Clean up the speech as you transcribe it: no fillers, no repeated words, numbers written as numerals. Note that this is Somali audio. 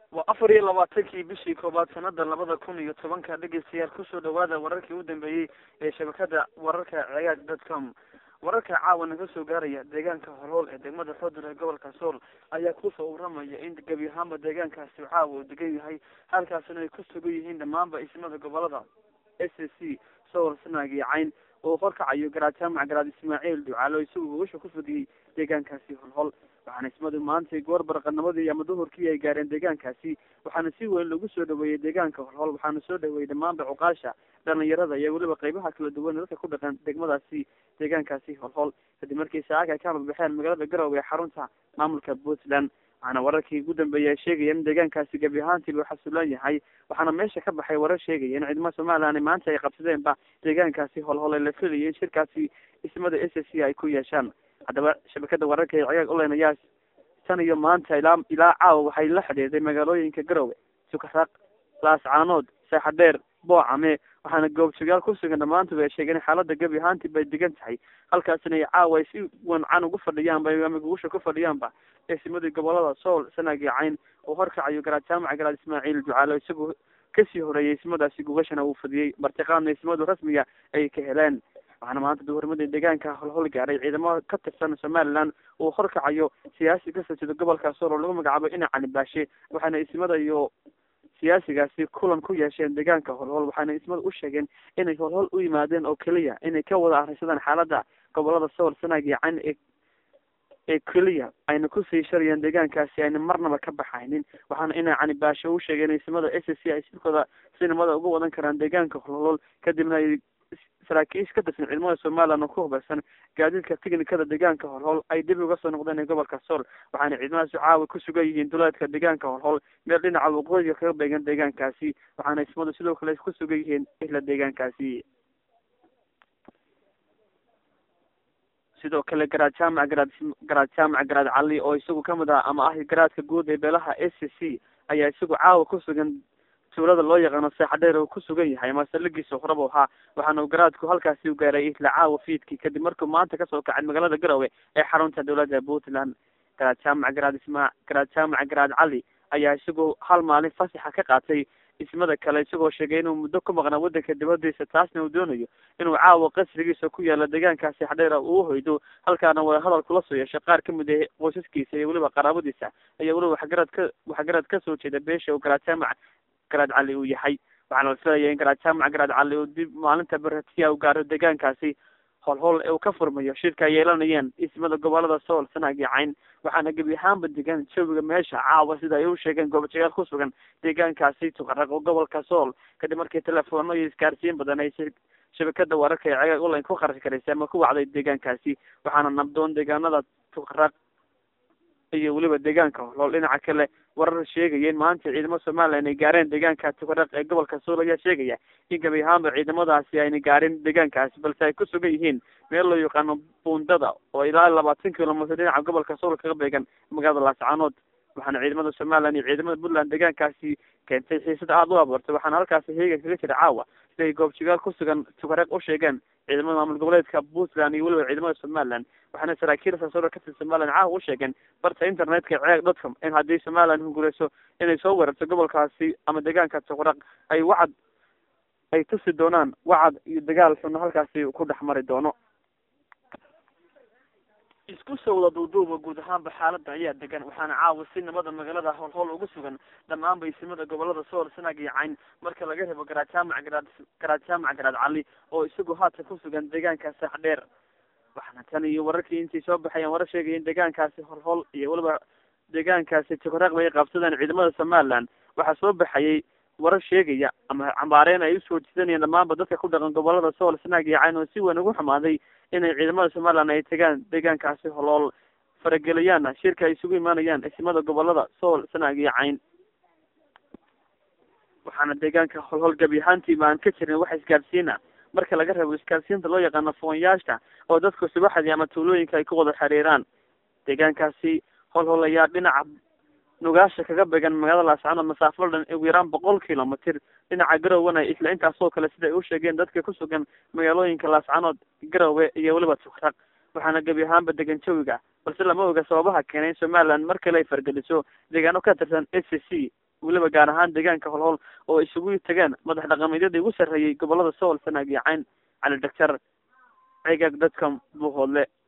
وأفر 24 bishii koobaad sanada 2010 dhageystayaal kusoo dhawaada wararkii u dambeeyay ee shabakada wararka ciyaag.com wararka caawana ka soo gaaraya deegaanka Holhol ee degmada Xudur ee gobolka Sool ayaa ku soo waramaya in gabi ahaanba deegaankaasi caawa degan yahay halkaasna ay ku sugan yihiin dhamaanba ismada gobolada SSC Sool Sanaag iyo Cayn oo qorkacayo garaadka Garaad Ismaaciil Ducaalo isagu wuxuu ku fadhiyay deegaankaasi Holhol waxaan ismadu maanta goor barqanamadii ama duhurkii ay gaareen deegaankaasi waxaana si weyn lagu soo dhaweeyay deegaanka Holhol waxaana soo dhaweeyay dhamaanba cuqaasha dhalinyarada iyo waliba qaybaha kala duwan dadka ku dhaqan degmadaasi deegaankaasi Holhol kadib markii saaca ka baxeen magaalada Garowe ee xarunta maamulka Puntland waxaana wararkii ugu dambeeyay sheegayeen deegaankaasi gabi ahaantii uu xasuulan yahay waxaana meesha ka baxay warar sheegaya in ciidamada Soomaaliya maanta ay qabsadeen deegaankaasi Holhol ee la filayay shirkaasi ismada SSC ay ku yeeshaan hadaba shabakada wararka ee ciyaag online ayaa tan iyo maanta ilaa caawa waxay la xidhiidhay magaalooyinka Garowe Sukaraq Laascaanood Saaxadeer Boocame waxaana goobjoogayaal ku sugan dhamaantood ay sheegeen xaaladda gabi ahaantii bay degan tahay halkaasina ay caawa si wacan ugu fadhiyaan ama guusha ku fadhiyaanba ismada gobolada Sool Sanaag iyo Cayn oo horkacayo Garaad Ismaaciil Ducaalo isagu kasii horeeyay ismadaasi gubashana uu fadhiyay martiqaadna ismadu rasmiga ay ka heleen waxaana maanta duhurnimada deegaanka Holhol gaaray ciidamo ka tirsan Somaliland oo horkacayo siyaasi ka soo jeeda gobolka Sool oo lagu magacaabo Cali Baashe waxaana ismada iyo siyaasigaasi kulan ku yeesheen deegaanka Holhol waxaana ismadu u sheegeen inay Holhol u yimaadeen oo kaliya inay ka wada akhrisadaan xaaladda gobolada Sool Sanaag iyo Cayn ee kaliya ayna ku sii shariyeen deegaankaasi ayna marnaba ka baxaynin waxaana Cali Baashe u sheegeen ismada SSC ay sidkooda sinimada ugu wadan karaan deegaanka Holhol kadibna ay saraakiis ka tirsan ciidamada Soomaaliya oo ku hubeysan gaadiidka tiknikada deegaanka Holhol ay dib uga soo noqdeen gobolka Sool waxaana ciidamadaasi caawa ku sugan yihiin duleedka deegaanka Holhol meel dhinaca waqooyiga kaga beegan deegaankaasi waxaana ismadu sidoo kale ku sugan yihiin isla deegaankaasi sidoo kale Garaad Cali oo isagu kamid ah ama garaadka guud ee beelaha SSC ayaa isagu caawa ku sugan tuulada loo yaqaano Saaxadeer oo ku sugan yahay mas'alagiisa horaba waxaana garaadku halkaasi u gaaray isla caawa fiidkii kadib markuu maanta ka soo kacay magaalada Garowe ee xarunta dawladda Puntland Garaad Cali ayaa isagu hal maalin fasaxa ka qaatay ismada kale isagoo sheegay inuu muddo ku maqnaa wadanka dibadiisa taasna uu doonayo inuu caawa qasrigiisa ku yaalo deegaankaasi Saaxadeer uu hoydo halkaana wada hadal kula soo yeeshay qaar ka mid ah qoysaskiisa iyo waliba qaraabadiisa ayaa waliba waxgarad ka soo jeeda beesha oo Garaad Cali uu yahay waxaana la filayaa in Garaad Cali uu dib maalinta baratiya u gaaro deegaankaasi Holhol ee uu ka furmayo shirka ay yeelanayeen ismada gobolada Sool Sanaag iyo Cayn waxaana gabi ahaanba degan jawiga meesha caawa sida ay u sheegeen goobjoogayaal ku sugan deegaankaasi Sukaraq oo gobolka Sool kadib markii telefoonno iyo isgaarsiin badan ay shabakada wararka ee ciyaag online ku qarash gareysay ama ku wacday deegaankaasi waxaana nabdoon deegaanada Sukaraq iyo waliba deegaanka Holhol dhinaca kale warar sheegayeen maanta ciidamada Soomaaliya ay gaareen deegaanka Sukaraq ee gobolka Sool ayaa sheegaya in gabi ahaanba ciidamadaasi ay gaareen deegaankaasi balse ay ku sugan yihiin meel loo yaqaano Buundada oo ilaa 20 kiiloomitir dhinaca gobolka Sool kaga beegan magaalada Laascaanood waxaana ciidamada Soomaaliya iyo ciidamada Puntland deegaankaasi keentay xiisad aad u abuurtay waxaana halkaasi heegan kaga jira caawa siday goobjoogayaal ku sugan Sukaraq u sheegeen ciidamada maamul goboleedka Puntland iyo waliba ciidamada Soomaaliya waxaana saraakiil soo ka tirsan Soomaaliya caawa u sheegeen barta internetka ciyaag.com in haddii Soomaaliya hungureyso inay soo weerarto gobolkaasi ama deegaanka Sukaraq ay tusi doonaan wacad iyo dagaal xun halkaasi ku dhaxmari doono isku soo wada duuduuba guud ahaanba xaaladda ayaa degan waxaana caawa si nabada magaalada Holhol ugu sugan dhammaanba ismada gobolada Sool Sanaag iyo Cayn marka laga reebo Garaad Cali oo isagu haatan ku sugan deegaanka Saaxadeer waxaana tan iyo wararkii intii soo baxayeen warar sheegayeen deegaankaasi Holhol iyo waliba deegaankaasi Sukaraq bay qabsadeen ciidamada Somaliland waxaa soo baxayay warar sheegaya ama cambaareen ay u soo jeedinayaan dhamaanba dadka ku dhaqan gobolada Sool Sanaag iyo Cayn oo si weyn ugu xumaaday inay ciidamada Soomaaliya ay tagaan deegaankaasi Holhol farageliyaan shirka ay isugu imaanayaan ismada gobolada Sool Sanaag iyo Cayn waxaana deegaanka Holhol gabi ahaantii baan ka jirin wax isgaarsiina marka laga reebo isgaarsiinta loo yaqaano foonyaashta oo dadku subaxdii ama tuulooyinka ay ku wada xiriiraan deegaankaasi Holhol ayaa dhinaca nugaasha kaga beegan magaalada Laascaanood masaafo dhan ugu yaraan 100 kiiloomitir dhinaca Garowe isla intaas oo kale sida ay u sheegeen dadka ku sugan magaalooyinka Laascaanood Garowe iyo waliba Sukaraq waxaana gabi ahaanba degan jawiga balse lama oga sababaha keenay Soomaaliland markale ay fargeliso deegaano ka tirsan SSC weliba gaar ahaan deegaanka holhol oo isugu tageen madax dhaqameedyadii ugu sarreeyay gobolada sool sanaag iyo cayn cali dhagjar cegaag dadka buuhoodle